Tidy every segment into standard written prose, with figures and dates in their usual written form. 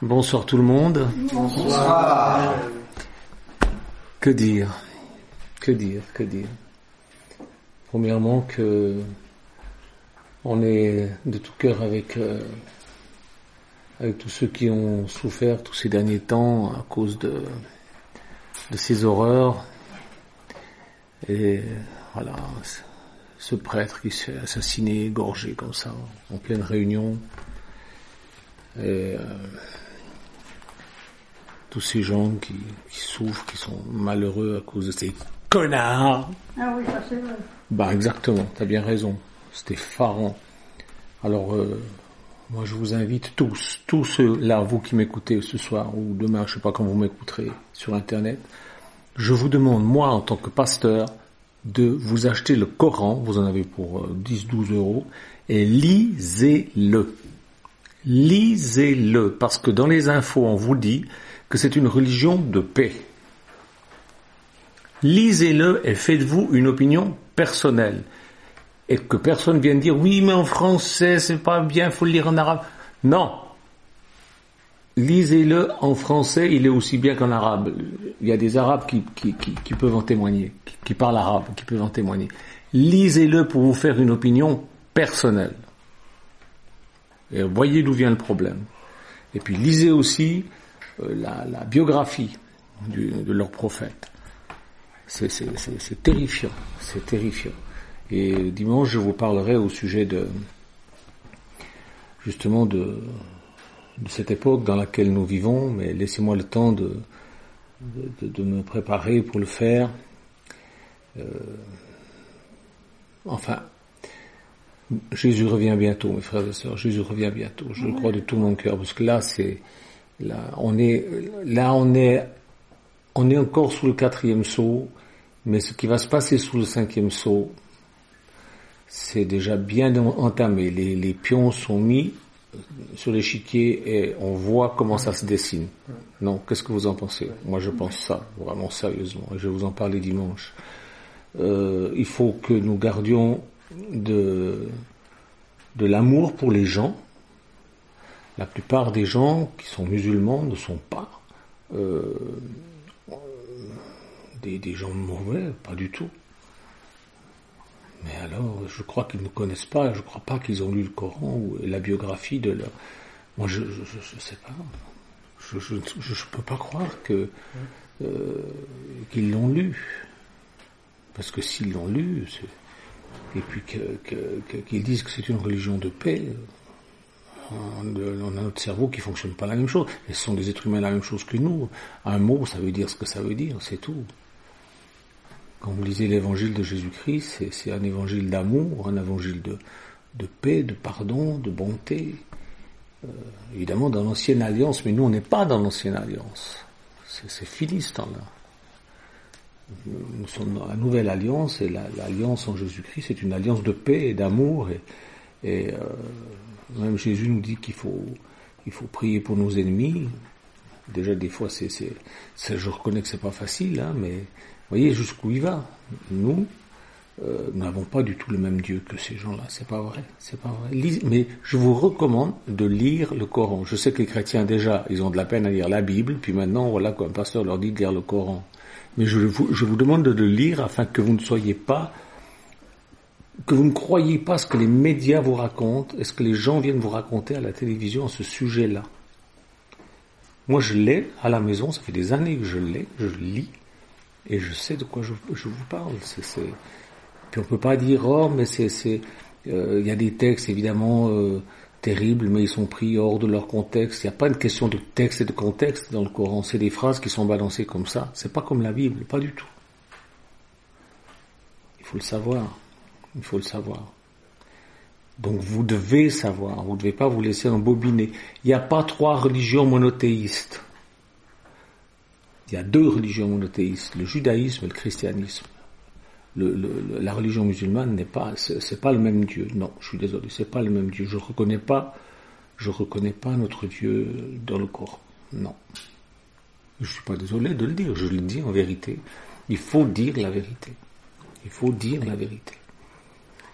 Bonsoir tout le monde. Bonsoir. Que dire? Premièrement que on est de tout cœur avec tous ceux qui ont souffert tous ces derniers temps à cause de ces horreurs. Et voilà, ce prêtre qui s'est assassiné, égorgé comme ça, en pleine réunion. Et tous ces gens qui souffrent, qui sont malheureux à cause de ces connards. Ah oui, ça c'est vrai. Bah exactement, t'as bien raison. C'était effarant. Alors, moi je vous invite tous ceux-là, vous qui m'écoutez ce soir ou demain, je sais pas quand vous m'écouterez sur Internet, je vous demande, moi en tant que pasteur, de vous acheter le Coran, vous en avez pour 10-12 euros, et lisez-le. Lisez-le, parce que dans les infos, on vous dit que c'est une religion de paix. Lisez-le et faites-vous une opinion personnelle. Et que personne vienne dire, oui, mais en français, c'est pas bien, faut le lire en arabe. Non. Lisez-le en français, il est aussi bien qu'en arabe. Il y a des arabes qui peuvent en témoigner, qui parlent arabe, qui peuvent en témoigner. Lisez-le pour vous faire une opinion personnelle. Et voyez d'où vient le problème. Et puis lisez aussi la biographie de leur prophète. C'est terrifiant, c'est terrifiant. Et dimanche, je vous parlerai au sujet justement de cette époque dans laquelle nous vivons, mais laissez-moi le temps de me préparer pour le faire. Enfin, Jésus revient bientôt, mes frères et sœurs. Jésus revient bientôt. Je le crois de tout mon cœur, parce que on est encore sous le 4e sceau, mais ce qui va se passer sous le 5e sceau, c'est déjà bien entamé. Les pions sont mis sur l'échiquier et on voit comment ça se dessine. Non, qu'est-ce que vous en pensez? Moi, je pense ça, vraiment sérieusement. Je vais vous en parler dimanche. Il faut que nous gardions de l'amour pour les gens. La plupart des gens qui sont musulmans ne sont pas des gens mauvais, pas du tout. Mais alors, je crois qu'ils ne connaissent pas, je crois pas qu'ils ont lu le Coran ou la biographie de leur... Moi, je sais pas. Je peux pas croire qu'ils l'ont lu. Parce que s'ils l'ont lu, et puis qu'ils disent que c'est une religion de paix, on a notre cerveau qui fonctionne pas la même chose. Et ce sont des êtres humains la même chose que nous. Un mot, ça veut dire ce que ça veut dire, c'est tout. Quand vous lisez l'évangile de Jésus-Christ, c'est un évangile d'amour, un évangile de paix, de pardon, de bonté. Évidemment dans l'ancienne alliance, mais nous on n'est pas dans l'ancienne alliance. C'est fini ce temps-là. Nous sommes dans la nouvelle alliance, et l'alliance en Jésus-Christ, c'est une alliance de paix et d'amour, et même Jésus nous dit qu'il faut prier pour nos ennemis. Déjà des fois je reconnais que c'est pas facile, hein, mais voyez jusqu'où il va. Nous n'avons pas du tout le même Dieu que ces gens-là, c'est pas vrai. Mais je vous recommande de lire le Coran. Je sais que les chrétiens déjà, ils ont de la peine à lire la Bible, puis maintenant voilà qu'un pasteur leur dit de lire le Coran. Mais je vous demande de le lire afin que vous ne croyez pas ce que les médias vous racontent et ce que les gens viennent vous raconter à la télévision à ce sujet-là. Moi je l'ai à la maison, ça fait des années que je l'ai, je le lis, et je sais de quoi je vous parle. Puis on peut pas dire, oh mais y a des textes évidemment terribles, mais ils sont pris hors de leur contexte. Il n'y a pas une question de texte et de contexte dans le Coran. C'est des phrases qui sont balancées comme ça. C'est pas comme la Bible, pas du tout. Il faut le savoir. Donc vous devez savoir. Vous ne devez pas vous laisser embobiner. Il n'y a pas 3 religions monothéistes. Il y a 2 religions monothéistes, le judaïsme et le christianisme. La religion musulmane c'est pas le même Dieu. Non, je suis désolé, c'est pas le même Dieu. Je reconnais pas notre Dieu dans le Coran. Non. Je suis pas désolé de le dire, je le dis en vérité. Il faut dire la vérité.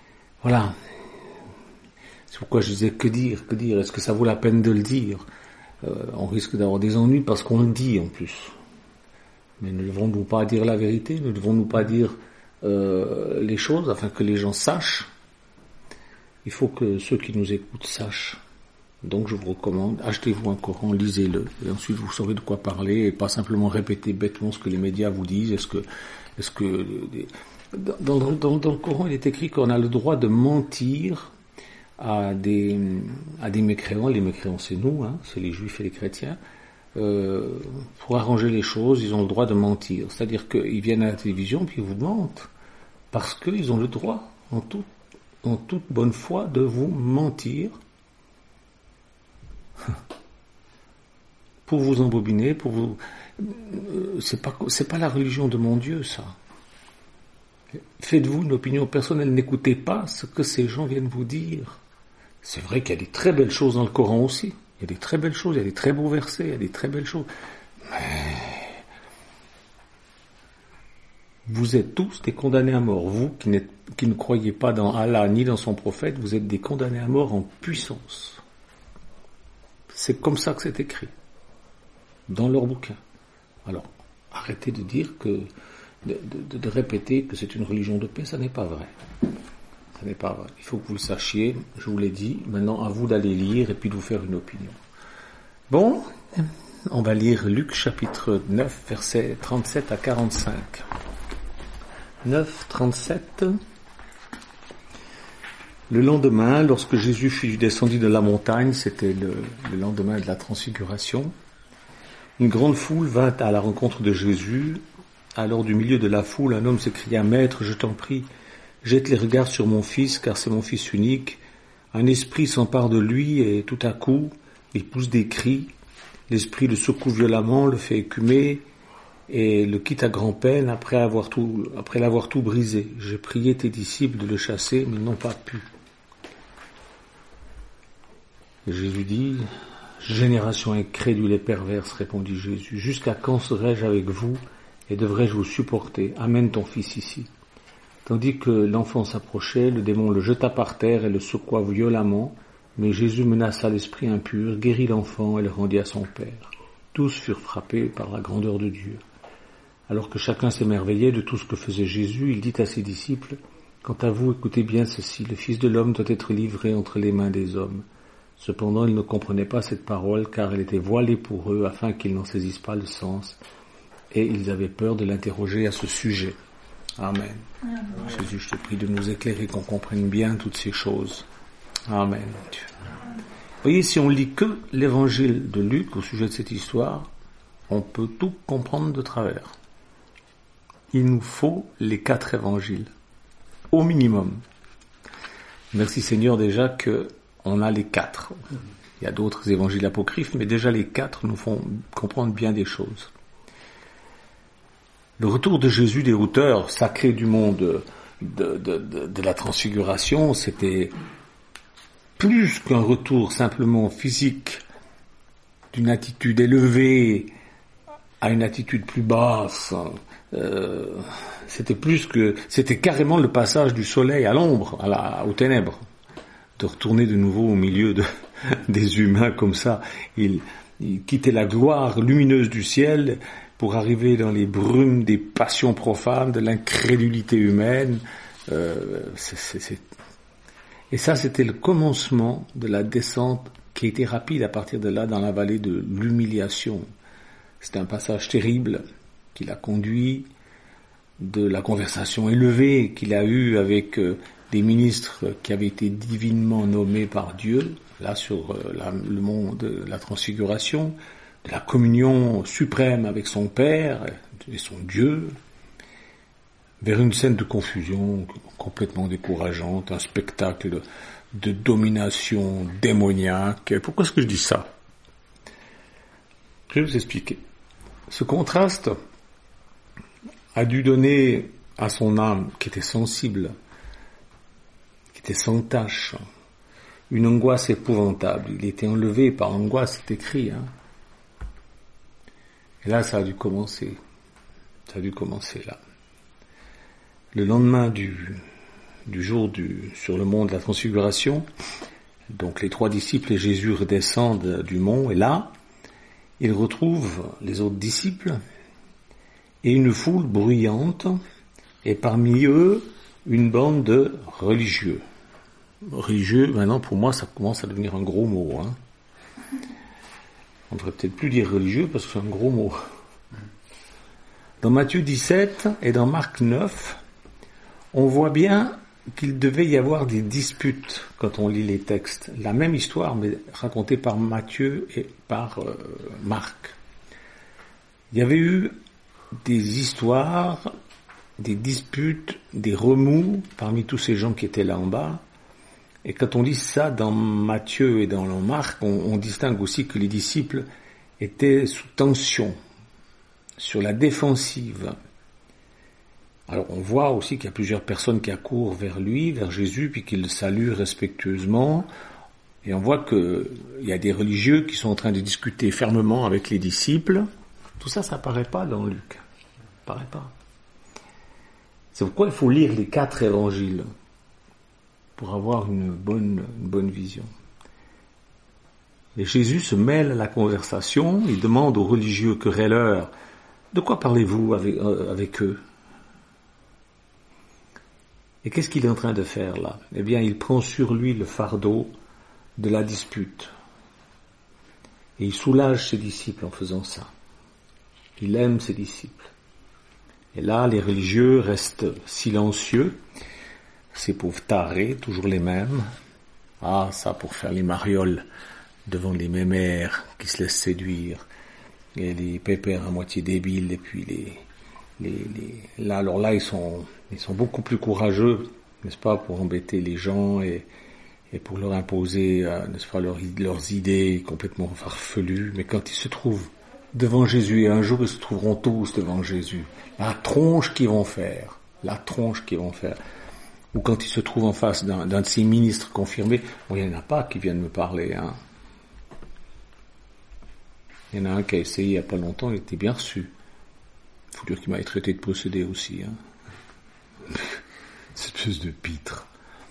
Voilà. C'est pourquoi je disais que dire. Est-ce que ça vaut la peine de le dire? on risque d'avoir des ennuis parce qu'on le dit en plus. Mais ne devons-nous pas dire la vérité? Ne devons-nous pas dire les choses afin que les gens sachent? Il faut que ceux qui nous écoutent sachent. Donc je vous recommande, achetez-vous un Coran, lisez-le, et ensuite vous saurez de quoi parler, et pas simplement répéter bêtement ce que les médias vous disent. Dans le Coran, il est écrit qu'on a le droit de mentir à des mécréants. Les mécréants, c'est nous, c'est les juifs et les chrétiens. Pour arranger les choses, ils ont le droit de mentir. C'est-à-dire qu'ils viennent à la télévision puis ils vous mentent. Parce qu'ils ont le droit, en toute bonne foi, de vous mentir. Pour vous embobiner, pour vous... C'est pas la religion de mon Dieu, ça. Faites-vous une opinion personnelle, n'écoutez pas ce que ces gens viennent vous dire. C'est vrai qu'il y a des très belles choses dans le Coran aussi. Il y a des très belles choses, il y a des très beaux versets, il y a des très belles choses. Mais vous êtes tous des condamnés à mort. Vous qui ne croyez pas dans Allah ni dans son prophète, vous êtes des condamnés à mort en puissance. C'est comme ça que c'est écrit dans leur bouquin. Alors, arrêtez de dire de répéter que c'est une religion de paix, ça n'est pas vrai. Ça n'est pas vrai. Il faut que vous le sachiez, je vous l'ai dit. Maintenant, à vous d'aller lire et puis de vous faire une opinion. Bon, on va lire Luc chapitre 9, versets 37 à 45. 9, 37. Le lendemain, lorsque Jésus fut descendu de la montagne, c'était le lendemain de la transfiguration, une grande foule vint à la rencontre de Jésus. Alors du milieu de la foule, un homme s'écria, « Maître, je t'en prie, jette les regards sur mon fils, car c'est mon fils unique. Un esprit s'empare de lui et tout à coup, il pousse des cris. L'esprit le secoue violemment, le fait écumer et le quitte à grand-peine après l'avoir tout brisé. J'ai prié tes disciples de le chasser, mais ils n'ont pas pu. » Et Jésus dit, « Génération incrédule et perverse, répondit Jésus, jusqu'à quand serai-je avec vous et devrais-je vous supporter? Amène ton fils ici. » Tandis que l'enfant s'approchait, le démon le jeta par terre et le secoua violemment, mais Jésus menaça l'esprit impur, guérit l'enfant et le rendit à son père. Tous furent frappés par la grandeur de Dieu. Alors que chacun s'émerveillait de tout ce que faisait Jésus, il dit à ses disciples, « Quant à vous, écoutez bien ceci, le Fils de l'homme doit être livré entre les mains des hommes. » Cependant, ils ne comprenaient pas cette parole, car elle était voilée pour eux, afin qu'ils n'en saisissent pas le sens, et ils avaient peur de l'interroger à ce sujet. Amen. Amen. Jésus, je te prie de nous éclairer, qu'on comprenne bien toutes ces choses. Amen. Vous voyez, si on lit que l'évangile de Luc au sujet de cette histoire, on peut tout comprendre de travers. Il nous faut les 4 évangiles, au minimum. Merci Seigneur déjà que on a les 4. Il y a d'autres évangiles apocryphes, mais déjà les 4 nous font comprendre bien des choses. Le retour de Jésus des hauteurs sacrées du monde de la transfiguration, c'était plus qu'un retour simplement physique d'une attitude élevée à une attitude plus basse. C'était carrément le passage du soleil à l'ombre, aux ténèbres. De retourner de nouveau au milieu des humains comme ça. Il quittait la gloire lumineuse du ciel pour arriver dans les brumes des passions profanes, de l'incrédulité humaine. Et ça, c'était le commencement de la descente qui a été rapide à partir de là dans la vallée de l'humiliation. C'était un passage terrible qui l'a conduit de la conversation élevée qu'il a eue avec des ministres qui avaient été divinement nommés par Dieu, là sur le mont de la transfiguration, de la communion suprême avec son Père et son Dieu, vers une scène de confusion complètement décourageante, un spectacle de domination démoniaque. Pourquoi est-ce que je dis ça? Je vais vous expliquer. Ce contraste a dû donner à son âme, qui était sensible, qui était sans tache, une angoisse épouvantable. Il était enlevé par angoisse, c'est écrit. Et là, ça a dû commencer. Ça a dû commencer là. Le lendemain du jour sur le mont de la Transfiguration, donc les 3 disciples et Jésus redescendent du mont, et là, il retrouve les autres disciples et une foule bruyante, et parmi eux, une bande de religieux. Religieux, maintenant pour moi, ça commence à devenir un gros mot. Hein. On ne devrait peut-être plus dire religieux parce que c'est un gros mot. Dans Matthieu 17 et dans Marc 9, on voit bien qu'il devait y avoir des disputes quand on lit les textes. La même histoire, mais racontée par Matthieu et par Marc. Il y avait eu des histoires, des disputes, des remous parmi tous ces gens qui étaient là en bas. Et quand on lit ça dans Matthieu et dans Marc, on distingue aussi que les disciples étaient sous tension, sur la défensive. Alors on voit aussi qu'il y a plusieurs personnes qui accourent vers lui, vers Jésus, puis qui le saluent respectueusement. Et on voit qu'il y a des religieux qui sont en train de discuter fermement avec les disciples. Tout ça, ça apparaît pas dans Luc. Ça apparaît pas. C'est pourquoi il faut lire les 4 évangiles pour avoir une bonne vision. Et Jésus se mêle à la conversation, il demande aux religieux querelleurs, de quoi parlez-vous avec eux? Et qu'est-ce qu'il est en train de faire là? Eh bien, il prend sur lui le fardeau de la dispute. Et il soulage ses disciples en faisant ça. Il aime ses disciples. Et là, les religieux restent silencieux. Ces pauvres tarés, toujours les mêmes. Ah, ça pour faire les marioles devant les mémères qui se laissent séduire. Et les pépères à moitié débiles, et puis là, alors là, ils sont beaucoup plus courageux, n'est-ce pas, pour embêter les gens et pour leur imposer, n'est-ce pas, leurs idées complètement farfelues. Mais quand ils se trouvent devant Jésus, et un jour ils se trouveront tous devant Jésus, la tronche qu'ils vont faire. Ou quand ils se trouvent en face d'un de ces ministres confirmés, bon, il n'y en a pas qui viennent me parler, hein. Il y en a un qui a essayé il n'y a pas longtemps, il était bien reçu. Il faut dire qu'il m'avait traité de possédé aussi, hein. Cette espèce de pitre.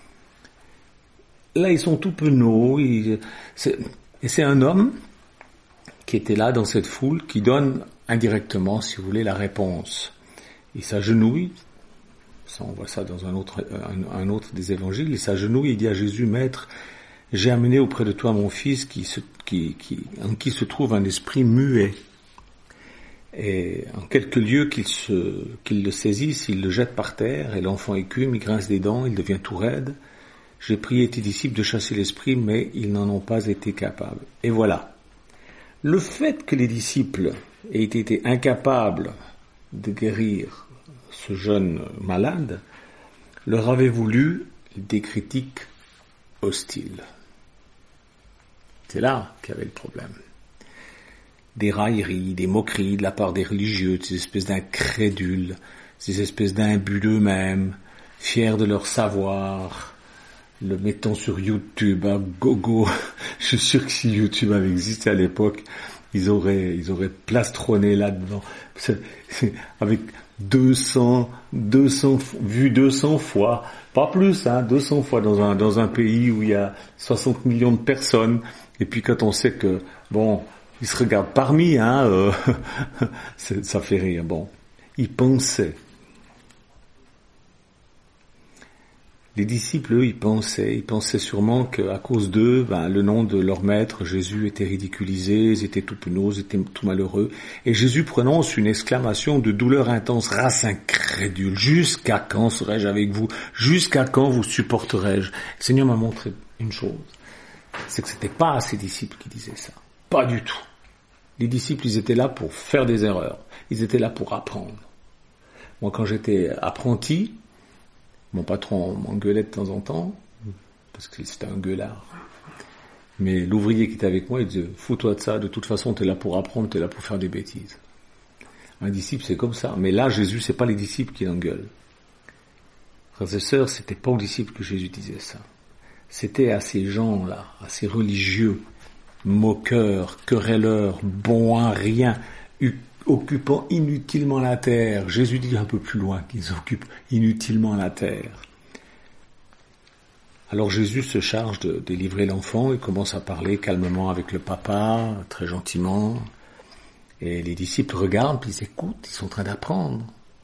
Là, ils sont tout penauds, et c'est un homme qui était là dans cette foule, qui donne indirectement, si vous voulez, la réponse. Il s'agenouille, ça on voit ça dans un autre des évangiles, il s'agenouille et dit à Jésus, Maître, j'ai amené auprès de toi mon fils en qui se trouve un esprit muet. Et en quelques lieux qu'il le saisisse, il le jette par terre, et l'enfant écume, il grince des dents, il devient tout raide. J'ai prié tes disciples de chasser l'esprit, mais ils n'en ont pas été capables. Et voilà. Le fait que les disciples aient été incapables de guérir ce jeune malade leur avait voulu des critiques hostiles. C'est là qu'il y avait le problème. Des railleries, des moqueries de la part des religieux, ces espèces d'incrédules, ces espèces d'imbus d'eux-mêmes, fiers de leur savoir, le mettant sur YouTube à gogo. Je suis sûr que si YouTube avait existé à l'époque, ils auraient plastronné là-dedans. Avec 200 vues 200 fois, pas plus, 200 fois dans un pays où il y a 60 millions de personnes. Et puis quand on sait que, bon, ils se regardent parmi, ça fait rire. Bon, ils pensaient. Les disciples, eux, ils pensaient sûrement qu'à cause d'eux, le nom de leur maître, Jésus, était ridiculisé, ils étaient tout penauds, ils étaient tout malheureux. Et Jésus prononce une exclamation de douleur intense, race incrédule, jusqu'à quand serai-je avec vous? Jusqu'à quand vous supporterai-je? Le Seigneur m'a montré une chose, c'est que c'était pas ces disciples qui disaient ça. Pas du tout. Les disciples, ils étaient là pour faire des erreurs. Ils étaient là pour apprendre. Moi, quand j'étais apprenti, mon patron m'engueulait de temps en temps, parce que c'était un gueulard. Mais l'ouvrier qui était avec moi, il disait, fous-toi de ça, de toute façon, t'es là pour apprendre, t'es là pour faire des bêtises. Un disciple, c'est comme ça. Mais là, Jésus, c'est pas les disciples qui l'engueulent. Frères et sœurs, c'était pas aux disciples que Jésus disait ça. C'était à ces gens-là, à ces religieux, moqueurs, querelleurs, bons à rien, occupant inutilement la terre. Jésus dit un peu plus loin qu'ils occupent inutilement la terre. Alors Jésus se charge de délivrer l'enfant, il commence à parler calmement avec le papa, très gentiment. Et les disciples regardent, puis ils écoutent, ils sont en train d'apprendre.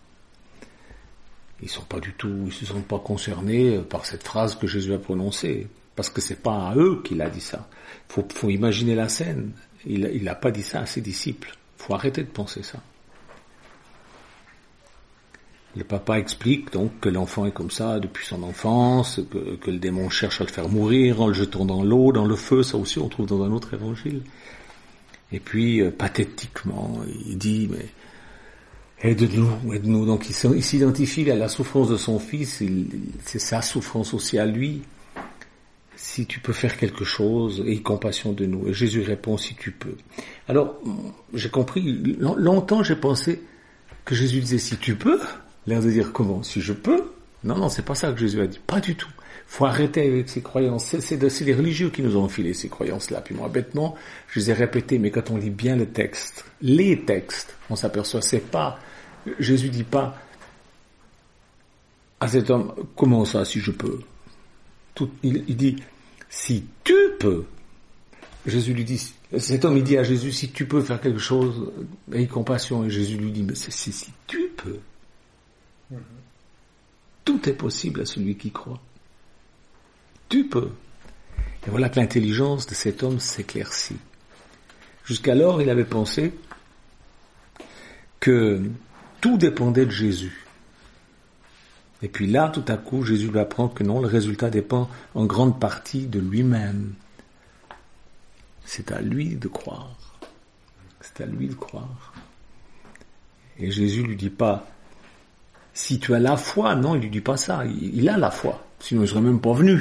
Ils se sentent pas concernés par cette phrase que Jésus a prononcée. Parce que c'est pas à eux qu'il a dit ça. Faut imaginer la scène. Il n'a pas dit ça à ses disciples. Faut arrêter de penser ça. Le papa explique donc que l'enfant est comme ça depuis son enfance, que le démon cherche à le faire mourir en le jetant dans l'eau, dans le feu, ça aussi on trouve dans un autre évangile. Et puis, pathétiquement, il dit, mais aide-nous. Donc il s'identifie à la souffrance de son fils, c'est sa souffrance aussi à lui. Si tu peux faire quelque chose, aie compassion de nous. Et Jésus répond, si tu peux. Alors, j'ai compris, longtemps j'ai pensé que Jésus disait, si tu peux. L'air de dire comment? Si je peux? Non, c'est pas ça que Jésus a dit. Pas du tout. Faut arrêter avec ces croyances. C'est les religieux qui nous ont enfilé ces croyances-là. Puis moi, bêtement, je les ai répétées, mais quand on lit bien les textes, on s'aperçoit, Jésus dit pas à cet homme, comment ça, si je peux? Il dit, si tu peux. Jésus lui dit, cet homme, il dit à Jésus, si tu peux faire quelque chose, aie compassion. Et Jésus lui dit, mais c'est si tu peux. Tout est possible à celui qui croit. Tu peux. Et voilà que l'intelligence de cet homme s'éclaircit. Jusqu'alors, il avait pensé que tout dépendait de Jésus. Et puis là, tout à coup, Jésus lui apprend que non, le résultat dépend en grande partie de lui-même. C'est à lui de croire. C'est à lui de croire. Et Jésus lui dit pas, si tu as la foi, non, il lui dit pas ça. Il a la foi. Sinon, il serait même pas venu.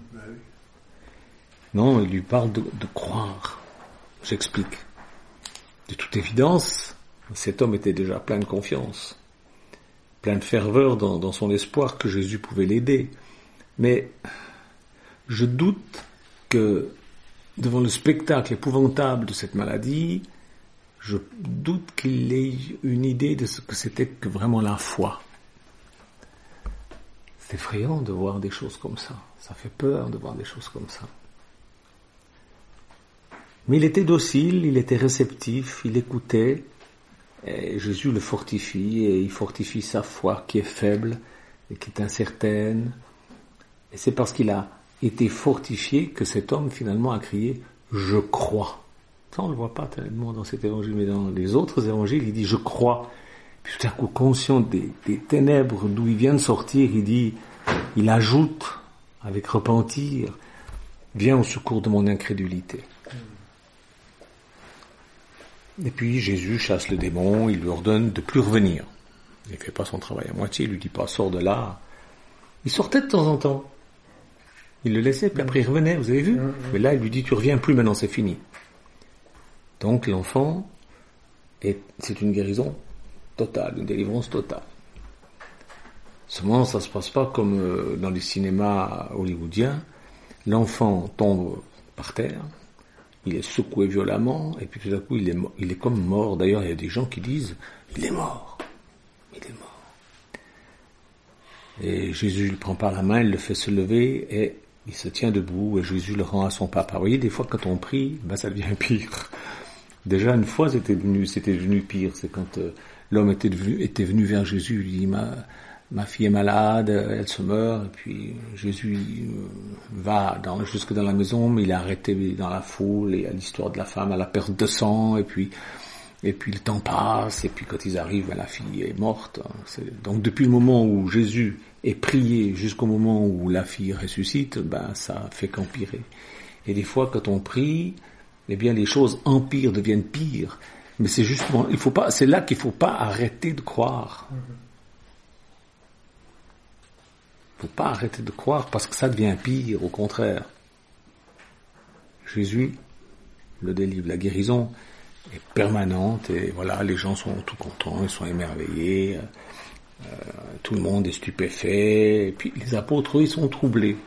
Non, il lui parle de croire. J'explique. De toute évidence, cet homme était déjà plein de confiance, plein de ferveur dans son espoir que Jésus pouvait l'aider. Mais je doute que, devant le spectacle épouvantable de cette maladie, je doute qu'il ait une idée de ce que c'était que vraiment la foi. C'est effrayant de voir des choses comme ça. Ça fait peur de voir des choses comme ça. Mais il était docile, il était réceptif, il écoutait. Et Jésus le fortifie, et il fortifie sa foi qui est faible et qui est incertaine. Et c'est parce qu'il a été fortifié que cet homme finalement a crié « Je crois ». Ça on ne le voit pas tellement dans cet évangile, mais dans les autres évangiles, il dit « Je crois ». Puis tout à coup, conscient des ténèbres d'où il vient de sortir, il ajoute avec repentir « Viens au secours de mon incrédulité ». Et puis Jésus chasse le démon, il lui ordonne de plus revenir. Il ne fait pas son travail à moitié, il lui dit pas « Sors de là ». Il sortait de temps en temps. Il le laissait, puis après il revenait, vous avez vu? Mais là, il lui dit « Tu reviens plus, maintenant c'est fini ». Donc l'enfant, c'est une guérison totale, une délivrance totale. Seulement, ça se passe pas comme dans les cinémas hollywoodiens. L'enfant tombe par terre, il est secoué violemment, et puis tout à coup, il est comme mort. D'ailleurs, il y a des gens qui disent, il est mort. Et Jésus le prend par la main, il le fait se lever, et il se tient debout, et Jésus le rend à son papa. Vous voyez, des fois, quand on prie, ça devient pire. Déjà, une fois, c'était devenu pire. C'est quand l'homme était venu vers Jésus, il dit, ma fille est malade, elle se meurt, et puis Jésus va jusque dans la maison, mais il est arrêté dans la foule, et à l'histoire de la femme, à la perte de sang, et puis le temps passe, et puis quand ils arrivent, la fille est morte. Donc depuis le moment où Jésus est prié jusqu'au moment où la fille ressuscite, ça fait qu'empirer. Et des fois, quand on prie, eh bien les choses empirent, deviennent pires. Mais c'est justement, c'est là qu'il faut pas arrêter de croire. Faut pas arrêter de croire parce que ça devient pire, au contraire. Jésus le délivre. La guérison est permanente et voilà, les gens sont tout contents, ils sont émerveillés, tout le monde est stupéfait, et puis les apôtres, eux, ils sont troublés,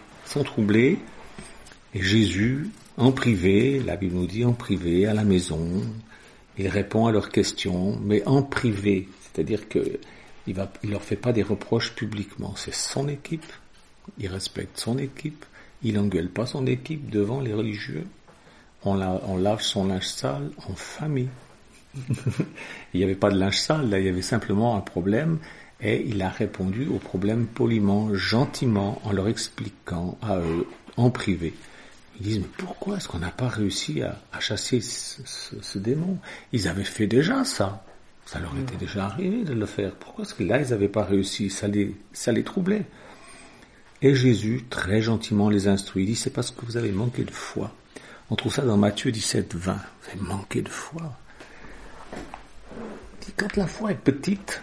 et Jésus, en privé, la Bible nous dit en privé, à la maison, il répond à leurs questions, mais en privé, c'est-à-dire que il leur fait pas des reproches publiquement. C'est son équipe. Il respecte son équipe. Il engueule pas son équipe devant les religieux. On lave son linge sale en famille. Il n'y avait pas de linge sale, là, il y avait simplement un problème, et il a répondu au problème poliment, gentiment, en leur expliquant à eux, en privé. Ils disent, mais pourquoi est-ce qu'on n'a pas réussi à chasser ce démon? Ils avaient fait déjà ça. Ça leur était déjà arrivé de le faire. Pourquoi est-ce que là, ils n'avaient pas réussi? Ça les troublait. Et Jésus, très gentiment, les instruit. Il dit, c'est parce que vous avez manqué de foi. On trouve ça dans Matthieu 17, 20. Vous avez manqué de foi. Il dit, quand la foi est petite,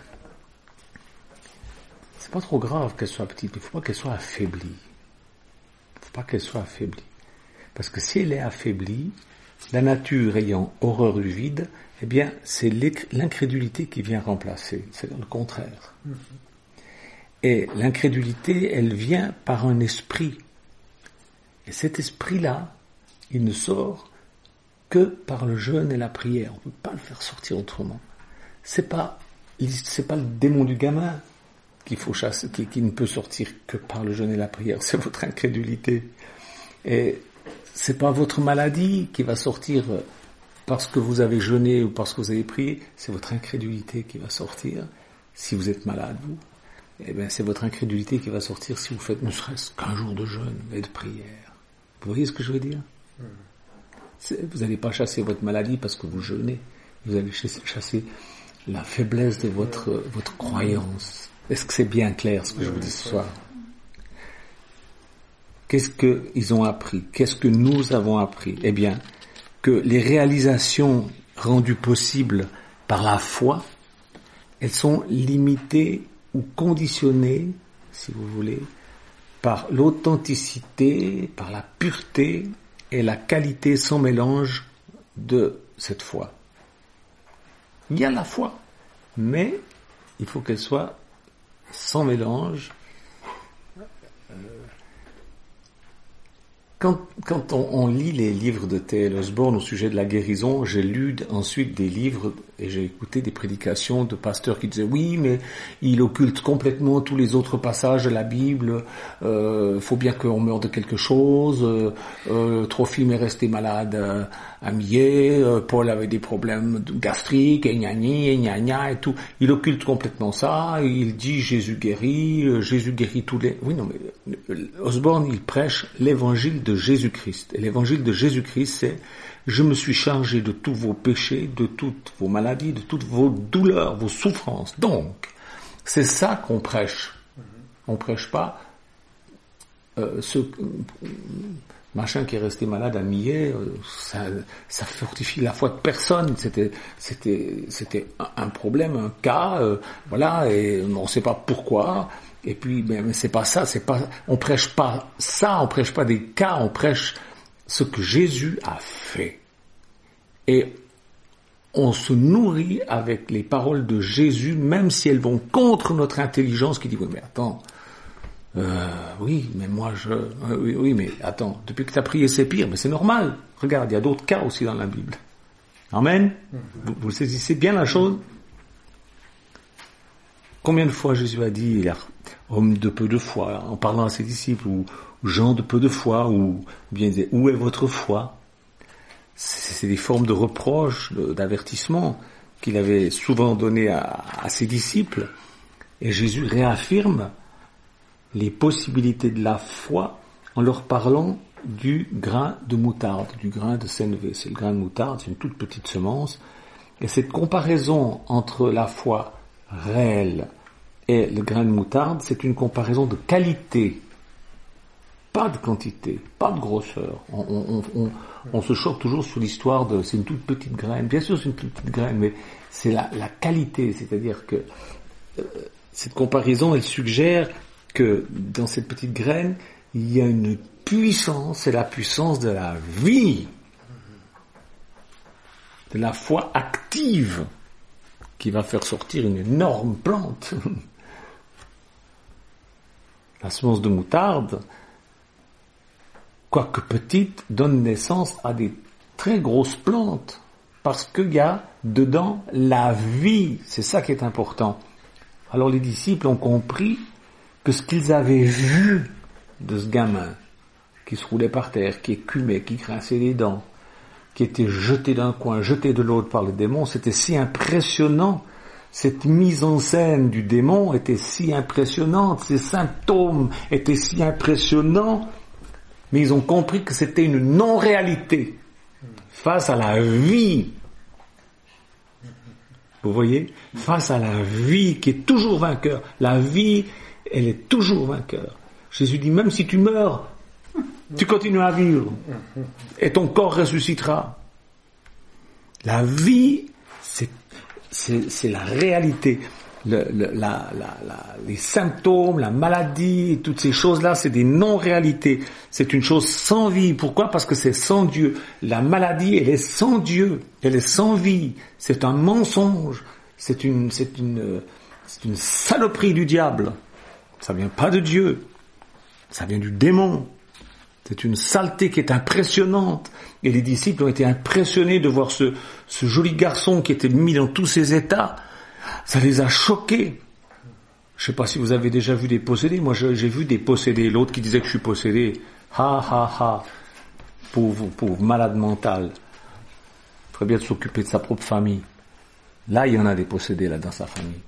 c'est pas trop grave qu'elle soit petite. Il ne faut pas qu'elle soit affaiblie. Il ne faut pas qu'elle soit affaiblie. Parce que si elle est affaiblie, la nature ayant horreur du vide, eh bien, c'est l'incrédulité qui vient remplacer. C'est le contraire. Et l'incrédulité, elle vient par un esprit. Et cet esprit-là, il ne sort que par le jeûne et la prière. On ne peut pas le faire sortir autrement. C'est pas le démon du gamin qu'il faut chasser, qui ne peut sortir que par le jeûne et la prière. C'est votre incrédulité. Et c'est pas votre maladie qui va sortir parce que vous avez jeûné ou parce que vous avez prié. C'est votre incrédulité qui va sortir si vous êtes malade, vous. Eh bien, c'est votre incrédulité qui va sortir si vous faites ne serait-ce qu'un jour de jeûne et de prière. Vous voyez ce que je veux dire? Vous n'allez pas chasser votre maladie parce que vous jeûnez. Vous allez chasser la faiblesse de votre croyance. Est-ce que c'est bien clair ce que je vous dis ce soir? Qu'est-ce qu'ils ont appris? Qu'est-ce que nous avons appris? Eh bien, que les réalisations rendues possibles par la foi, elles sont limitées ou conditionnées, si vous voulez, par l'authenticité, par la pureté et la qualité sans mélange de cette foi. Il y a la foi, mais il faut qu'elle soit sans mélange. Quand on lit les livres de T.L. Osborne au sujet de la guérison, j'ai lu ensuite des livres et j'ai écouté des prédications de pasteurs qui disaient oui, mais il occulte complètement tous les autres passages de la Bible. Faut bien qu'on meure de quelque chose. Trophime est resté malade à Millet. Paul avait des problèmes gastriques et gna et tout. Il occulte complètement ça. Il dit Jésus guérit tous les. Oui, non, mais Osborne il prêche l'évangile de Jésus-Christ. Et l'évangile de Jésus-Christ, c'est je me suis chargé de tous vos péchés, de toutes vos maladies, de toutes vos douleurs, vos souffrances. Donc, c'est ça qu'on prêche. On prêche pas ce machin qui est resté malade à Millet, ça fortifie la foi de personne. C'était un problème, un cas, voilà, et on ne sait pas pourquoi. Et puis, mais c'est pas ça, on prêche pas ça, on prêche pas des cas, on prêche ce que Jésus a fait. Et on se nourrit avec les paroles de Jésus, même si elles vont contre notre intelligence qui dit, oui, mais attends, oui, mais moi oui, mais attends, depuis que tu as prié c'est pire, mais c'est normal. Regarde, il y a d'autres cas aussi dans la Bible. Amen. Vous saisissez bien la chose? Combien de fois Jésus a dit, homme de peu de foi, en parlant à ses disciples, ou gens de peu de foi, ou bien il disait, où est votre foi? C'est des formes de reproches, d'avertissement qu'il avait souvent donné à ses disciples. Et Jésus réaffirme les possibilités de la foi en leur parlant du grain de moutarde, du grain de sénévé. C'est le grain de moutarde, c'est une toute petite semence. Et cette comparaison entre la foi réelle et le grain de moutarde, c'est une comparaison de qualité, pas de quantité, pas de grosseur. On se choque toujours sur l'histoire de c'est une toute petite graine. Bien sûr, c'est une toute petite graine, mais c'est la qualité. C'est-à-dire que cette comparaison, elle suggère que dans cette petite graine, il y a une puissance, c'est la puissance de la vie, de la foi active, qui va faire sortir une énorme plante. La semence de moutarde, quoique petite, donne naissance à des très grosses plantes, parce qu'il y a dedans la vie. C'est ça qui est important. Alors les disciples ont compris que ce qu'ils avaient vu de ce gamin, qui se roulait par terre, qui écumait, qui grinçait les dents, qui étaient jetés d'un coin, jetés de l'autre par le démon, c'était si impressionnant. Cette mise en scène du démon était si impressionnante, ces symptômes étaient si impressionnants, mais ils ont compris que c'était une non-réalité face à la vie. Vous voyez? Face à la vie qui est toujours vainqueur. La vie, elle est toujours vainqueur. Jésus dit, même si tu meurs, tu continues à vivre. Et ton corps ressuscitera. La vie, c'est la réalité. Les symptômes, la maladie, toutes ces choses-là, c'est des non-réalités. C'est une chose sans vie. Pourquoi? Parce que c'est sans Dieu. La maladie, elle est sans Dieu. Elle est sans vie. C'est un mensonge. C'est une saloperie du diable. Ça vient pas de Dieu. Ça vient du démon. C'est une saleté qui est impressionnante. Et les disciples ont été impressionnés de voir ce joli garçon qui était mis dans tous ses états. Ça les a choqués. Je sais pas si vous avez déjà vu des possédés. Moi, j'ai vu des possédés. L'autre qui disait que je suis possédé. Ha, ha, ha. Pauvre malade mental. Il faudrait bien s'occuper de sa propre famille. Là, il y en a des possédés, là, dans sa famille.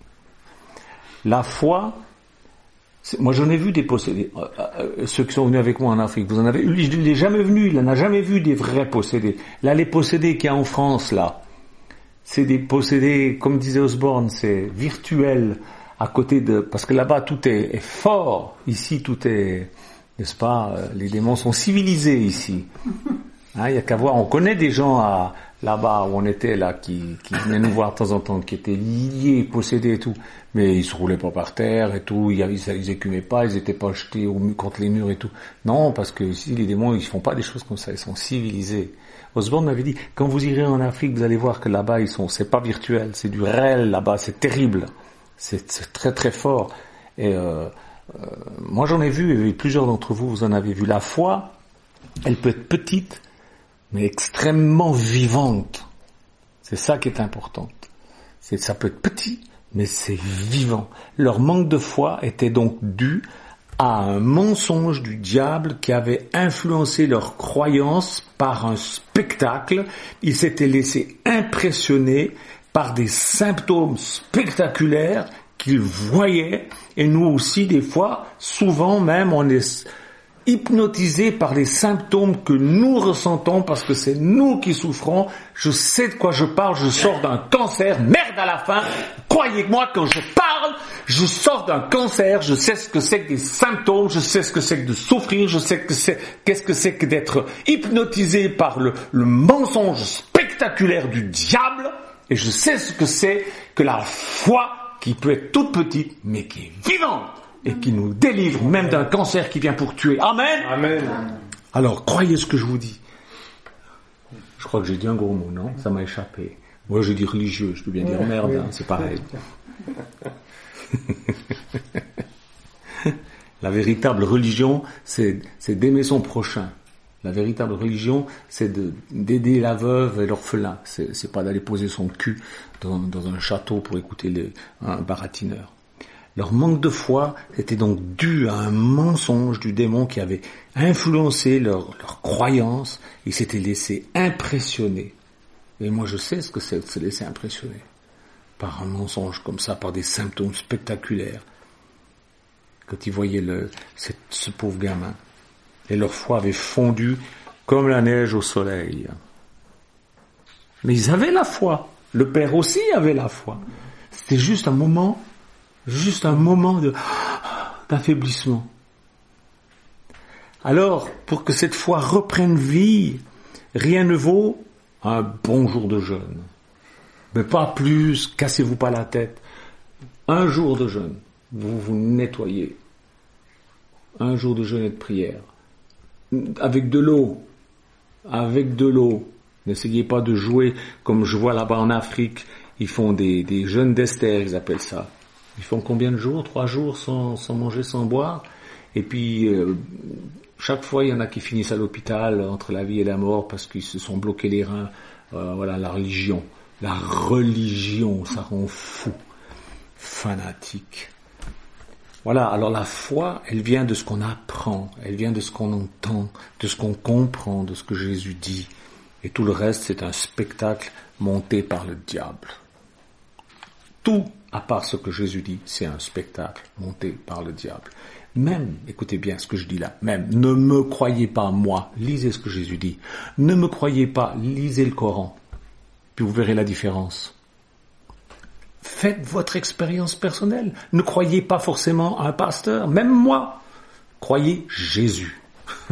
La foi, moi, j'en ai vu des possédés. Ceux qui sont venus avec moi en Afrique, vous en avez eu. Je ne l'ai jamais vu. Il n'en a jamais vu des vrais possédés. Là, les possédés qu'il y a en France, là, c'est des possédés, comme disait Osborne, c'est virtuel, à côté de... Parce que là-bas, tout est fort. Ici, tout est... N'est-ce pas? Les démons sont civilisés, ici. Hein, il y a qu'à voir. On connaît des gens là-bas où on était, là, qui venaient nous voir de temps en temps, qui étaient liés, possédés et tout. Mais ils se roulaient pas par terre et tout. Ils écumaient pas, ils étaient pas jetés contre les murs et tout. Non, parce que ici, les démons, ils font pas des choses comme ça. Ils sont civilisés. Osborne m'avait dit, quand vous irez en Afrique, vous allez voir que là-bas, c'est pas virtuel, c'est du réel là-bas, c'est terrible. C'est très très fort. Et moi j'en ai vu, et plusieurs d'entre vous, vous en avez vu. La foi, elle peut être petite, mais extrêmement vivante. C'est ça qui est important. Ça peut être petit, mais c'est vivant. Leur manque de foi était donc dû à un mensonge du diable qui avait influencé leurs croyances par un spectacle. Ils s'étaient laissés impressionner par des symptômes spectaculaires qu'ils voyaient. Et nous aussi, des fois, souvent même, on est hypnotisés par les symptômes que nous ressentons parce que c'est nous qui souffrons. Je sais de quoi je parle, je sors d'un cancer, merde à la fin. Croyez-moi, quand je parle, je sors d'un cancer, je sais ce que c'est que des symptômes, je sais ce que c'est que de souffrir, je sais qu'est-ce que c'est que d'être hypnotisé par le mensonge spectaculaire du diable, et je sais ce que c'est que la foi qui peut être toute petite, mais qui est vivante, et qui nous délivre même d'un cancer qui vient pour tuer. Amen. Amen. Alors, croyez ce que je vous dis. Je crois que j'ai dit un gros mot, non? Ça m'a échappé. Moi, j'ai dit religieux, je peux bien dire merde, hein, c'est pareil. La véritable religion, c'est d'aimer son prochain. La véritable religion, c'est d'aider la veuve et l'orphelin. C'est pas d'aller poser son cul dans un château pour écouter un baratineur. Leur manque de foi était donc dû à un mensonge du démon qui avait influencé leur croyance. Ils s'étaient laissés impressionner. Et moi je sais ce que c'est de se laisser impressionner par un mensonge comme ça, par des symptômes spectaculaires. Quand ils voyaient ce pauvre gamin. Et leur foi avait fondu comme la neige au soleil. Mais ils avaient la foi. Le Père aussi avait la foi. C'était juste un moment d'affaiblissement. Alors, pour que cette foi reprenne vie, rien ne vaut un bon jour de jeûne. Mais pas plus, cassez-vous pas la tête. Un jour de jeûne, vous vous nettoyez. Un jour de jeûne et de prière. Avec de l'eau. N'essayez pas de jouer comme je vois là-bas en Afrique. Ils font des jeûnes d'Esther, ils appellent ça. Ils font combien de jours? 3 jours sans manger, sans boire. Et puis, chaque fois, il y en a qui finissent à l'hôpital entre la vie et la mort parce qu'ils se sont bloqués les reins. Voilà, la religion. La religion, ça rend fou. Fanatique. Voilà, alors la foi, elle vient de ce qu'on apprend, elle vient de ce qu'on entend, de ce qu'on comprend, de ce que Jésus dit. Et tout le reste, c'est un spectacle monté par le diable. Tout, à part ce que Jésus dit, c'est un spectacle monté par le diable. Même, écoutez bien ce que je dis là, même, ne me croyez pas moi, lisez ce que Jésus dit. Ne me croyez pas, lisez le Coran, puis vous verrez la différence. Faites votre expérience personnelle. Ne croyez pas forcément à un pasteur, même moi. Croyez Jésus.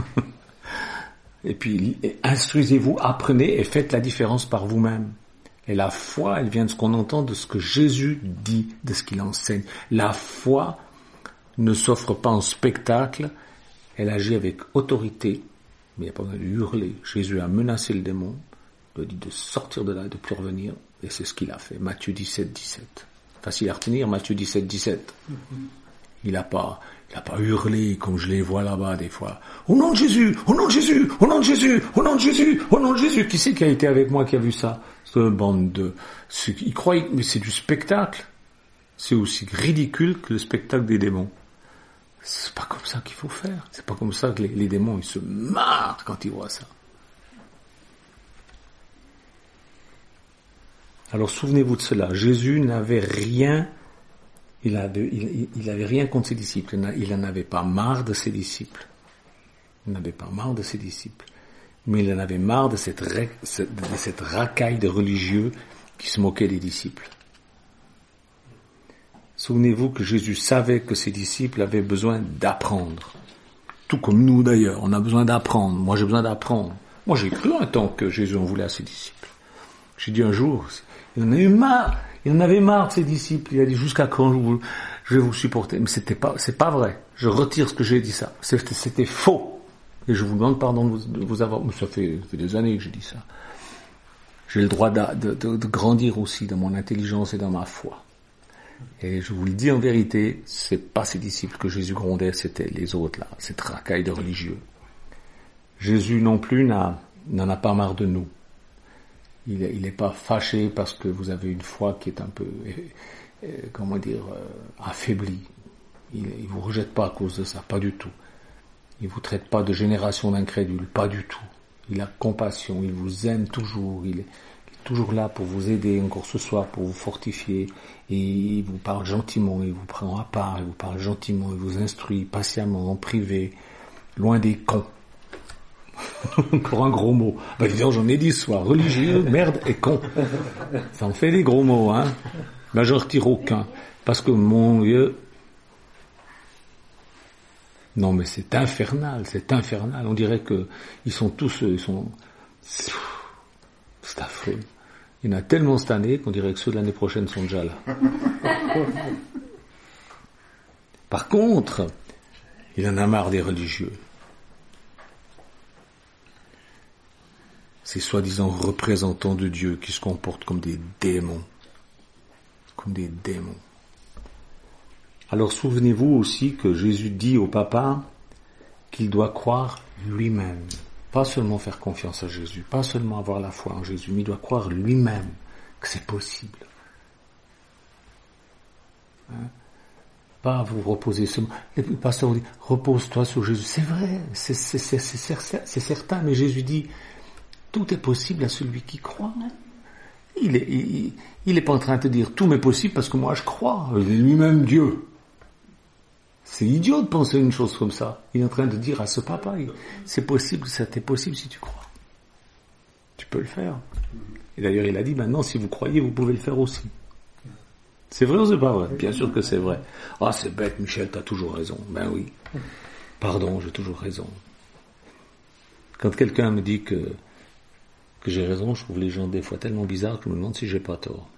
Et puis, instruisez-vous, apprenez et faites la différence par vous-même. Et la foi, elle vient de ce qu'on entend, de ce que Jésus dit, de ce qu'il enseigne. La foi ne s'offre pas en spectacle, elle agit avec autorité, mais il n'y a pas besoin de hurler. Jésus a menacé le démon, il lui a dit de sortir de là et de plus revenir, et c'est ce qu'il a fait. Matthieu 17, 17. Facile à retenir, Matthieu 17, 17. Il n'a pas hurlé comme je les vois là-bas des fois. Au nom de Jésus, au nom de Jésus, au nom de Jésus, au nom de Jésus, au nom de Jésus. Qui c'est qui a été avec moi qui a vu ça? C'est une bande de... Ils croient, mais c'est du spectacle. C'est aussi ridicule que le spectacle des démons. C'est pas comme ça qu'il faut faire. C'est pas comme ça que les démons, ils se marrent quand ils voient ça. Alors souvenez-vous de cela. Jésus n'avait rien, il avait rien contre ses disciples. Il n'en avait pas marre de ses disciples. Il n'avait pas marre de ses disciples. Mais il en avait marre de cette racaille de religieux qui se moquaient des disciples. Souvenez-vous que Jésus savait que ses disciples avaient besoin d'apprendre. Tout comme nous d'ailleurs, on a besoin d'apprendre. Moi j'ai besoin d'apprendre. Moi j'ai cru un temps que Jésus en voulait à ses disciples. J'ai dit un jour, il en avait marre de ses disciples. Il a dit jusqu'à quand je vais vous supporter. Mais c'est pas vrai. Je retire ce que j'ai dit ça. C'était faux. Et je vous demande pardon de vous avoir... Ça fait des années que j'ai dit ça. J'ai le droit de grandir aussi dans mon intelligence et dans ma foi. Et je vous le dis en vérité, c'est pas ses disciples que Jésus grondait, c'était les autres là, cette racaille de religieux. Jésus non plus n'en a pas marre de nous. Il n'est pas fâché parce que vous avez une foi qui est un peu, affaiblie. Il vous rejette pas à cause de ça, pas du tout. Il vous traite pas de génération d'incrédules, pas du tout. Il a compassion, il vous aime toujours, il est toujours là pour vous aider encore ce soir, pour vous fortifier, et il vous parle gentiment, il vous prend à part, il vous parle gentiment, il vous instruit patiemment, en privé, loin des cons. Encore un gros mot. Ben, j'en ai dit ce soir, religieux, merde et con. Ça en fait des gros mots, hein. Ben, je retire aucun. Parce que, mon Dieu, non, mais c'est infernal. On dirait que ils sont tous, c'est affreux. Il y en a tellement cette année qu'on dirait que ceux de l'année prochaine sont déjà là. Par contre, il en a marre des religieux. Ces soi-disant représentants de Dieu qui se comportent comme des démons. Comme des démons. Alors souvenez-vous aussi que Jésus dit au papa qu'il doit croire lui-même. Pas seulement faire confiance à Jésus, pas seulement avoir la foi en Jésus, mais il doit croire lui-même que c'est possible. Hein? Pas vous reposer seulement. Et le pasteur vous dit, repose-toi sur Jésus. C'est vrai, c'est certain, mais Jésus dit, tout est possible à celui qui croit. Il est pas en train de te dire, tout m'est possible parce que moi je crois. Il est lui-même Dieu. C'est idiot de penser une chose comme ça. Il est en train de dire à ce papa, c'est possible, ça t'est possible si tu crois. Tu peux le faire. Et d'ailleurs, il a dit, maintenant, si vous croyez, vous pouvez le faire aussi. C'est vrai ou c'est pas vrai? Bien sûr que c'est vrai. Ah, c'est bête, Michel, t'as toujours raison. Ben oui. Pardon, j'ai toujours raison. Quand quelqu'un me dit que j'ai raison, je trouve les gens des fois tellement bizarres que je me demande si j'ai pas tort.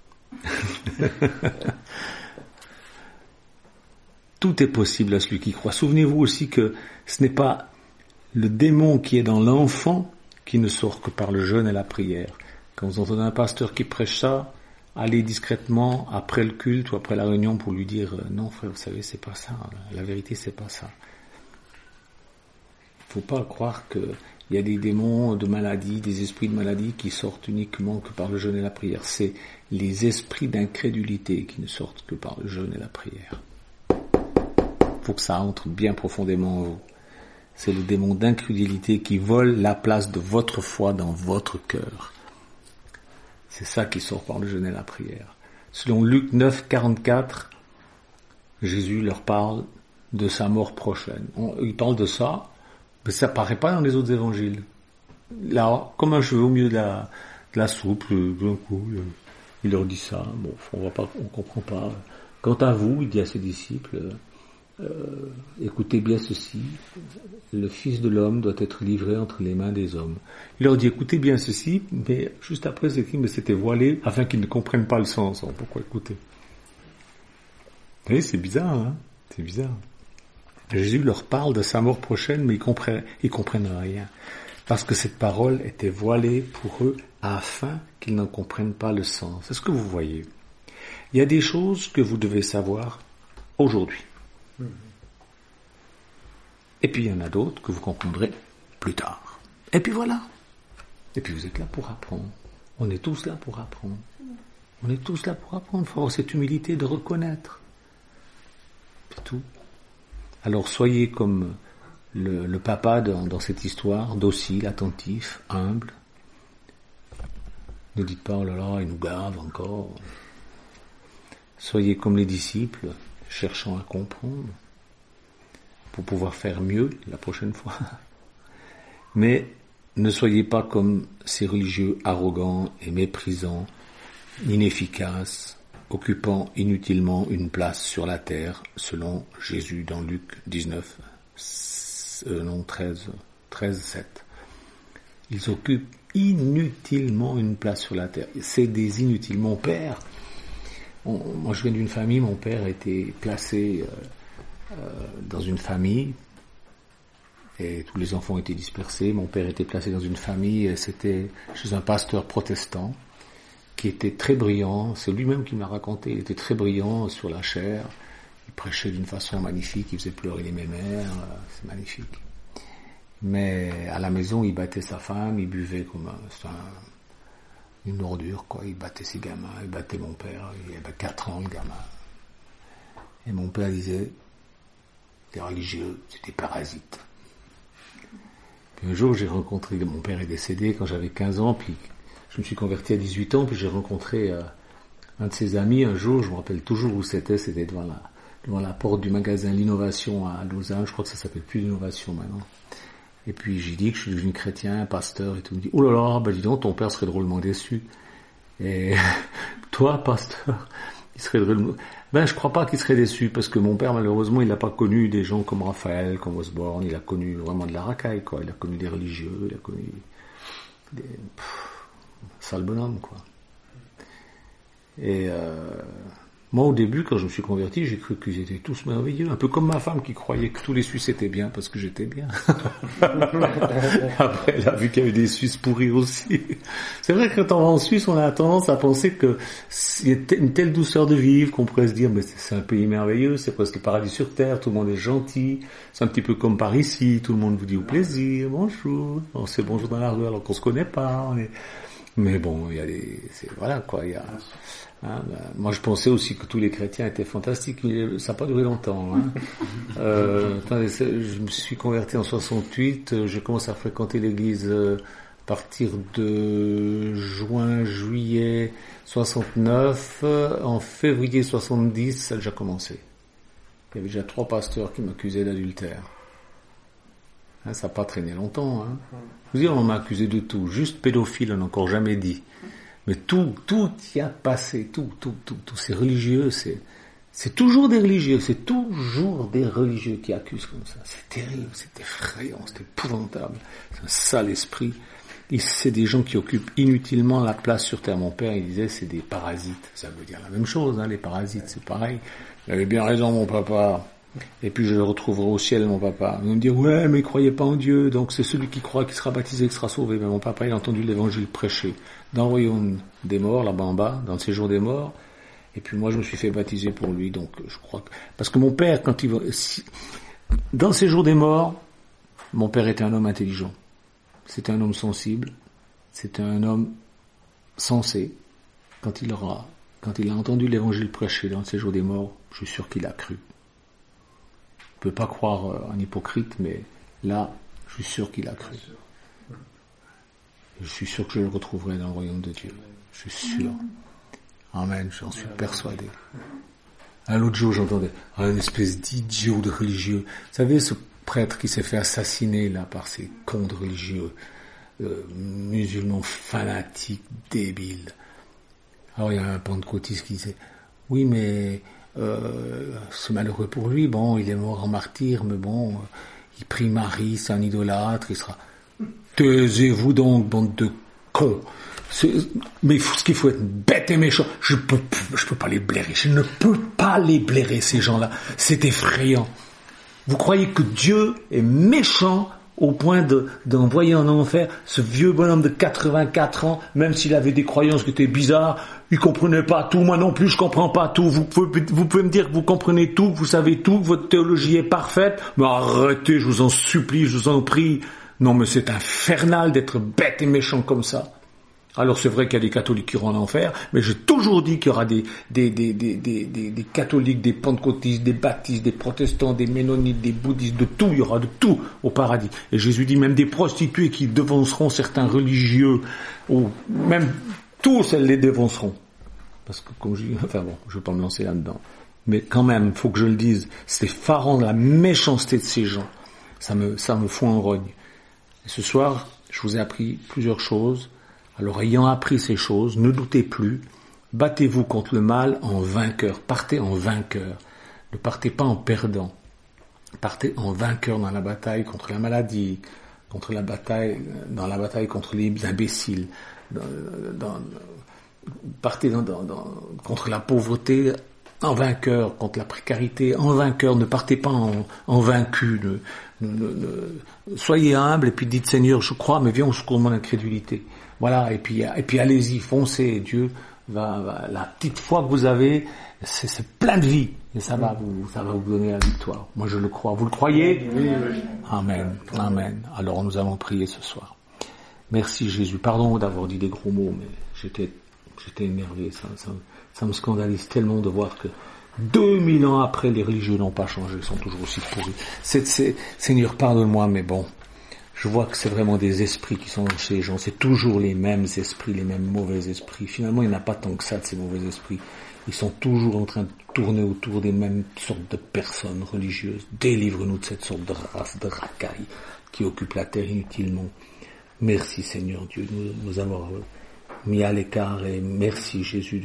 Tout est possible à celui qui croit. Souvenez-vous aussi que ce n'est pas le démon qui est dans l'enfant qui ne sort que par le jeûne et la prière. Quand vous entendez un pasteur qui prêche ça, allez discrètement après le culte ou après la réunion pour lui dire non frère, vous savez, c'est pas ça. La vérité, c'est pas ça. Il ne faut pas croire qu'il y a des démons de maladie, des esprits de maladie qui sortent uniquement que par le jeûne et la prière. C'est les esprits d'incrédulité qui ne sortent que par le jeûne et la prière. Il faut que ça entre bien profondément en vous. C'est le démon d'incrédulité qui vole la place de votre foi dans votre cœur. C'est ça qui sort par le jeûne et la prière. Selon Luc 9, 44, Jésus leur parle de sa mort prochaine. Il parle de ça, mais ça paraît pas dans les autres évangiles. Là, comme un cheveu au milieu de la soupe, d'un coup, il leur dit ça. Bon, on comprend pas. Quant à vous, il dit à ses disciples, écoutez bien ceci, le Fils de l'homme doit être livré entre les mains des hommes. Il leur dit, écoutez bien ceci, mais juste après, c'est écrit, mais c'était voilé, afin qu'ils ne comprennent pas le sens. Alors, pourquoi écouter? Vous voyez, c'est bizarre, hein? C'est bizarre. Jésus leur parle de sa mort prochaine, mais ils comprennent rien. Parce que cette parole était voilée pour eux, afin qu'ils n'en comprennent pas le sens. Est-ce que vous voyez? Il y a des choses que vous devez savoir aujourd'hui. Et puis il y en a d'autres que vous comprendrez plus tard. Et puis voilà. Et puis vous êtes là pour apprendre. On est tous là pour apprendre. On est tous là pour apprendre. Il faut avoir cette humilité de reconnaître. C'est tout. Alors soyez comme le papa dans cette histoire, docile, attentif, humble. Ne dites pas, oh là là, il nous gave encore. Soyez comme les disciples, cherchant à comprendre, pour pouvoir faire mieux la prochaine fois. Mais ne soyez pas comme ces religieux arrogants et méprisants, inefficaces, occupant inutilement une place sur la terre, selon Jésus dans Luc 13, 7. Ils occupent inutilement une place sur la terre. C'est des inutiles. Mon père, moi je viens d'une famille, mon père a été placé dans une famille, et tous les enfants étaient dispersés. Mon père était placé dans une famille, c'était chez un pasteur protestant, qui était très brillant, c'est lui-même qui m'a raconté, il était très brillant sur la chair, il prêchait d'une façon magnifique, il faisait pleurer les mémères, c'est magnifique. Mais à la maison, il battait sa femme, il buvait comme une ordure, quoi. Il battait ses gamins, il battait mon père, il avait 4 ans le gamin. Et mon père disait, les religieux, c'est des parasites. Puis un jour, j'ai rencontré, mon père est décédé quand j'avais 15 ans, puis je me suis converti à 18 ans, puis j'ai rencontré un de ses amis un jour, je me rappelle toujours où c'était devant la porte du magasin L'Innovation à Lausanne, je crois que ça s'appelle plus L'Innovation maintenant. Et puis j'ai dit que je suis devenu chrétien, pasteur et tout. Il me dit, oh là là, dis donc, ton père serait drôlement déçu. Et toi, pasteur, il serait drôlement... je crois pas qu'il serait déçu, parce que mon père, malheureusement, il n'a pas connu des gens comme Raphaël, comme Osborne, il a connu vraiment de la racaille, quoi. Il a connu des religieux, il a connu des... sale bonhomme, quoi. Et moi, au début, quand je me suis converti, j'ai cru qu'ils étaient tous merveilleux. Un peu comme ma femme qui croyait que tous les Suisses étaient bien parce que j'étais bien. Après, elle a vu qu'il y avait des Suisses pourris aussi. C'est vrai que quand on va en Suisse, on a tendance à penser que il y a une telle douceur de vivre qu'on pourrait se dire, mais c'est un pays merveilleux, c'est presque le paradis sur terre, tout le monde est gentil. C'est un petit peu comme par ici, tout le monde vous dit au plaisir, bonjour. On sait bonjour dans la rue alors qu'on se connaît pas. Mais bon, il y a voilà quoi, il y a... moi je pensais aussi que tous les chrétiens étaient fantastiques, mais ça n'a pas duré longtemps. Attendez, je me suis converti en 68, j'ai commencé à fréquenter l'église à partir de juillet 69, en février 70, ça a déjà commencé. Il y avait déjà 3 pasteurs qui m'accusaient d'adultère. Ça n'a pas traîné longtemps. Je veux dire, on m'a accusé de tout. Juste pédophile, on n'a encore jamais dit. Mais tout y a passé. Tous ces religieux, c'est toujours des religieux. C'est toujours des religieux qui accusent comme ça. C'est terrible, c'est effrayant, c'est épouvantable. C'est un sale esprit. C'est des gens qui occupent inutilement la place sur terre. Mon père, il disait, c'est des parasites. Ça veut dire la même chose, les parasites, c'est pareil. Il avait bien raison, mon papa. Et puis je le retrouverai au ciel, mon papa. Ils vont me dire, ouais, mais il croyait pas en Dieu, donc c'est celui qui croit qui sera baptisé, qui sera sauvé. Mais mon papa, il a entendu l'évangile prêcher dans le royaume des morts, là-bas en bas, dans le séjour des morts. Et puis moi, je me suis fait baptiser pour lui, donc je crois que... Parce que mon père, quand il va... Dans le séjour des morts, mon père était un homme intelligent. C'était un homme sensible. C'était un homme sensé. Quand il a entendu l'évangile prêché dans le séjour des morts, je suis sûr qu'il a cru. Je ne peux pas croire un hypocrite, mais là, je suis sûr qu'il a cru. Je suis sûr que je le retrouverai dans le royaume de Dieu. Je suis sûr. Amen, j'en suis persuadé. L'autre jour, j'entendais une espèce d'idiot de religieux. Vous savez, ce prêtre qui s'est fait assassiner là par ces cons de religieux, musulmans fanatiques, débiles. Alors il y a un pentecôtiste qui disait, oui mais c'est malheureux pour lui, bon, il est mort en martyr, mais bon, il prie Marie, c'est un idolâtre, il sera... Taisez-vous donc, bande de cons. Mais ce qu'il faut être bête et méchant. Je peux pas les blairer. Je ne peux pas les blairer, ces gens-là. C'est effrayant. Vous croyez que Dieu est méchant au point d'envoyer en enfer ce vieux bonhomme de 84 ans, même s'il avait des croyances qui étaient bizarres, il comprenait pas tout, moi non plus je comprends pas tout, vous pouvez me dire que vous comprenez tout, que vous savez tout, que votre théologie est parfaite, mais arrêtez, je vous en supplie, je vous en prie. Non mais c'est infernal d'être bête et méchant comme ça. Alors c'est vrai qu'il y a des catholiques qui iront en enfer, mais j'ai toujours dit qu'il y aura des catholiques, des pentecôtistes, des baptistes, des protestants, des ménonites, des bouddhistes, de tout, il y aura de tout au paradis. Et Jésus dit même des prostituées qui devanceront certains religieux, ou même tous elles les devanceront. Parce que comme je dis, enfin bon, je vais pas me lancer là-dedans. Mais quand même, faut que je le dise, c'est effarant la méchanceté de ces gens. Ça me fout en rogne. Et ce soir, je vous ai appris plusieurs choses. Alors, ayant appris ces choses, ne doutez plus, battez-vous contre le mal en vainqueur. Partez en vainqueur. Ne partez pas en perdant. Partez en vainqueur dans la bataille contre la maladie, dans la bataille contre les imbéciles. Partez contre la pauvreté en vainqueur, contre la précarité en vainqueur. Ne partez pas en vaincu. Soyez humble et puis dites Seigneur, je crois, mais viens au secours de mon incrédulité. Voilà, et puis allez-y, foncez, Dieu va la petite foi que vous avez, c'est plein de vie, et ça va vous donner la victoire. Moi je le crois. Vous le croyez? Oui. Amen, amen. Alors nous allons prier ce soir. Merci Jésus. Pardon d'avoir dit des gros mots, mais j'étais énervé. Ça me scandalise tellement de voir que 2000 ans après, les religieux n'ont pas changé, ils sont toujours aussi pourris. Seigneur, pardonne-moi, mais bon. Je vois que c'est vraiment des esprits qui sont chez les gens. C'est toujours les mêmes esprits, les mêmes mauvais esprits. Finalement, il n'y en a pas tant que ça de ces mauvais esprits. Ils sont toujours en train de tourner autour des mêmes sortes de personnes religieuses. Délivre-nous de cette sorte de race, de racailles qui occupe la terre inutilement. Merci Seigneur Dieu de nous avoir mis à l'écart, et merci Jésus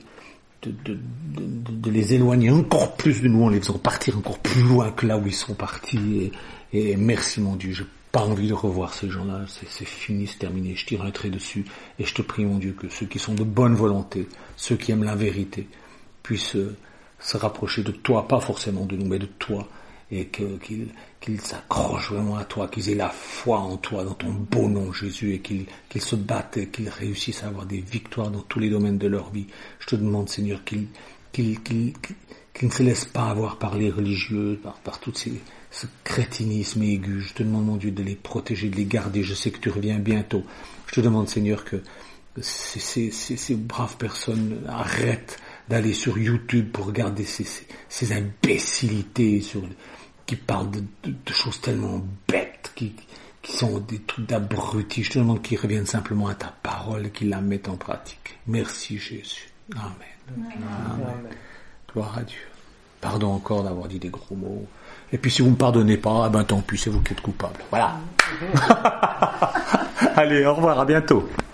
de les éloigner encore plus de nous en les faisant partir encore plus loin que là où ils sont partis. Et merci mon Dieu, j'ai pas envie de revoir ces gens-là, c'est fini, c'est terminé, je tire un trait dessus, et je te prie mon Dieu que ceux qui sont de bonne volonté, ceux qui aiment la vérité, puissent se rapprocher de toi, pas forcément de nous, mais de toi, et qu'ils s'accrochent vraiment à toi, qu'ils aient la foi en toi, dans ton beau nom Jésus, et qu'ils se battent, et qu'ils réussissent à avoir des victoires dans tous les domaines de leur vie. Je te demande Seigneur qu'ils ne se laissent pas avoir par les religieux, par tout ce crétinisme aigu. Je te demande mon Dieu de les protéger, de les garder. Je sais que tu reviens bientôt. Je te demande Seigneur que ces braves personnes arrêtent d'aller sur YouTube pour regarder ces imbécilités qui parlent de choses tellement bêtes, qui sont des trucs d'abrutis. Je te demande qu'ils reviennent simplement à ta parole et qu'ils la mettent en pratique. Merci Jésus. Amen. Amen. Gloire à Dieu. Pardon encore d'avoir dit des gros mots. Et puis si vous ne me pardonnez pas, tant pis, c'est vous qui êtes coupable. Voilà. Allez, au revoir, à bientôt.